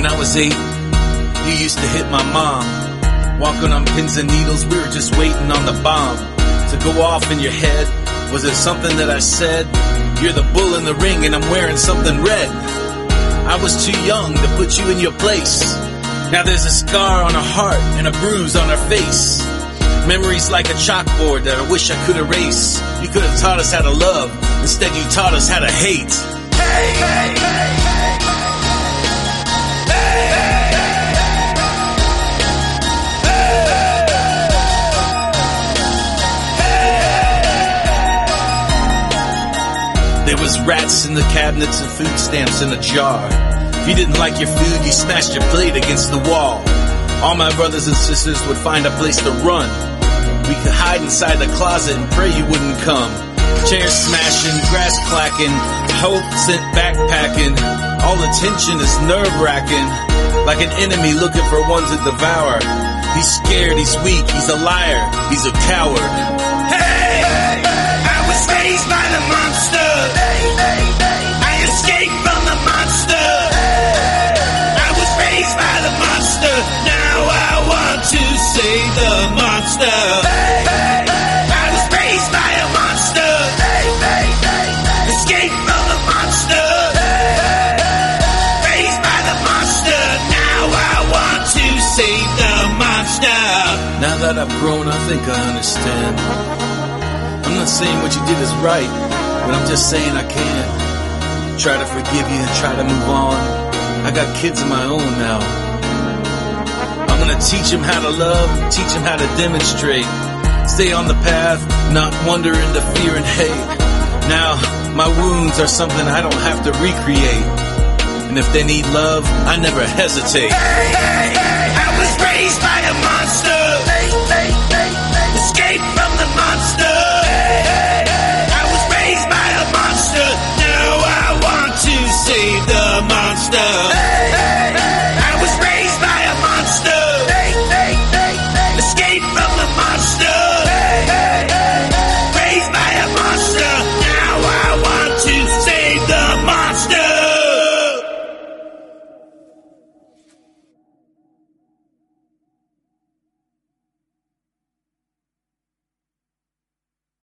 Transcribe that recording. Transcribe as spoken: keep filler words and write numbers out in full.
When I was eight, you used to hit my mom. Walking on pins and needles, we were just waiting on the bomb to go off in your head. Was it something that I said? You're the bull in the ring and I'm wearing something red. I was too young to put you in your place. Now there's a scar on her heart and a bruise on her face. Memories like a chalkboard that I wish I could erase. You could have taught us how to love. Instead you taught us how to hate. Hey, hey, hey, hey, hey. There was rats in the cabinets and food stamps in a jar. If you didn't like your food, you smashed your plate against the wall. All my brothers and sisters would find a place to run. We could hide inside the closet and pray you wouldn't come. Chairs smashing, grass clacking, hope sent backpacking. All the tension is nerve-wracking, like an enemy looking for one to devour. He's scared, he's weak, he's a liar, he's a coward. Hey, I was raised by the monster. I escaped from the monster. I was raised by the monster. Now I want to save the monster. I was raised by a monster. Escaped from the monster. Raised by the monster. Now I want to save the monster. Now that I've grown, I think I understand. I'm not saying what you did is right, but I'm just saying I can. Try to forgive you and try to move on. I got kids of my own now. I'm gonna teach them how to love, teach them how to demonstrate. Stay on the path, not wander into fear and hate. Now, my wounds are something I don't have to recreate. And if they need love, I never hesitate. Hey, hey, hey, I was raised by a monster. Escaped from the monster.